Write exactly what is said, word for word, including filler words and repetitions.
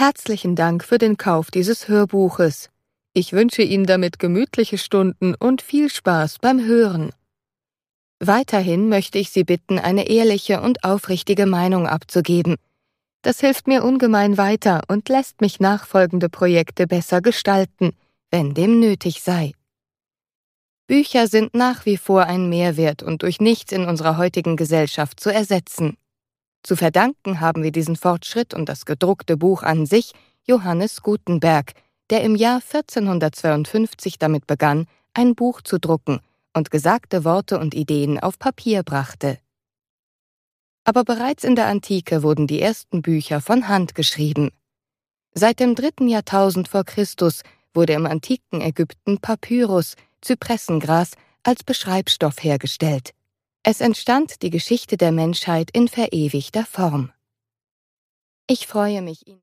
Herzlichen Dank für den Kauf dieses Hörbuches. Ich wünsche Ihnen damit gemütliche Stunden und viel Spaß beim Hören. Weiterhin möchte ich Sie bitten, eine ehrliche und aufrichtige Meinung abzugeben. Das hilft mir ungemein weiter und lässt mich nachfolgende Projekte besser gestalten, wenn dem nötig sei. Bücher sind nach wie vor ein Mehrwert und durch nichts in unserer heutigen Gesellschaft zu ersetzen. Zu verdanken haben wir diesen Fortschritt und das gedruckte Buch an sich Johannes Gutenberg, der im Jahr vierzehnhundertzweiundfünfzig damit begann, ein Buch zu drucken und gesagte Worte und Ideen auf Papier brachte. Aber bereits in der Antike wurden die ersten Bücher von Hand geschrieben. Seit dem dritten Jahrtausend vor Christus wurde im antiken Ägypten Papyrus, Zypressengras, als Beschreibstoff hergestellt. Es entstand die Geschichte der Menschheit in verewigter Form. Ich freue mich, Ihnen